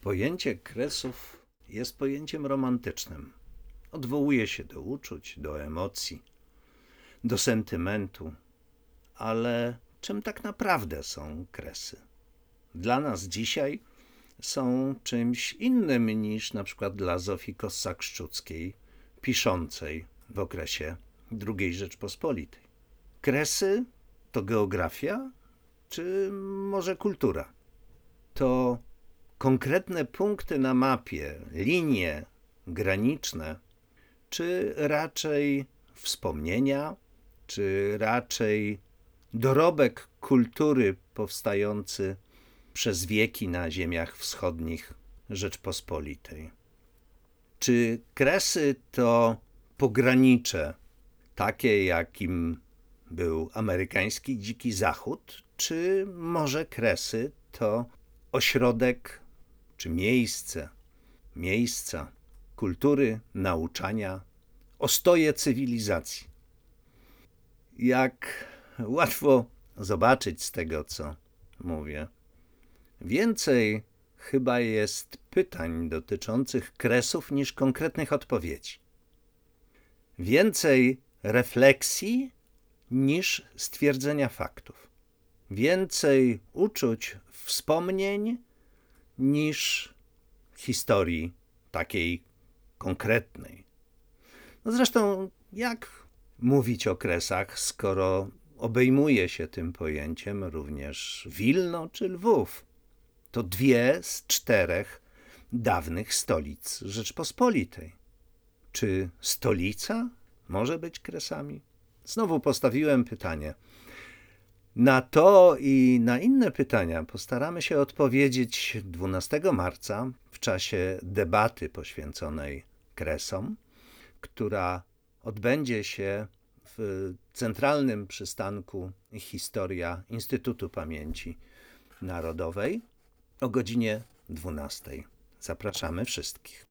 Pojęcie kresów jest pojęciem romantycznym. Odwołuje się do uczuć, do emocji, do sentymentu. Ale czym tak naprawdę są kresy? Dla nas dzisiaj są czymś innym niż na przykład dla Zofii Kossak-Szczuckiej, piszącej w okresie II Rzeczpospolitej. Kresy to geografia, czy może kultura? To konkretne punkty na mapie, linie graniczne, czy raczej wspomnienia, czy raczej dorobek kultury powstający przez wieki na ziemiach wschodnich Rzeczpospolitej? Czy kresy to pogranicze, takie jakim był amerykański Dziki Zachód, czy może kresy to ośrodek czy miejsca kultury, nauczania, ostoje cywilizacji? Jak łatwo zobaczyć z tego, co mówię, więcej chyba jest pytań dotyczących kresów niż konkretnych odpowiedzi. Więcej refleksji niż stwierdzenia faktów. Więcej uczuć, wspomnień niż historii takiej konkretnej. No zresztą jak mówić o kresach, skoro obejmuje się tym pojęciem również Wilno czy Lwów? To 2 z 4 dawnych stolic Rzeczpospolitej. Czy stolica może być kresami? Znowu postawiłem pytanie. Na to i na inne pytania postaramy się odpowiedzieć 12 marca w czasie debaty poświęconej kresom, która odbędzie się w centralnym przystanku Historia Instytutu Pamięci Narodowej o godzinie 12. Zapraszamy wszystkich.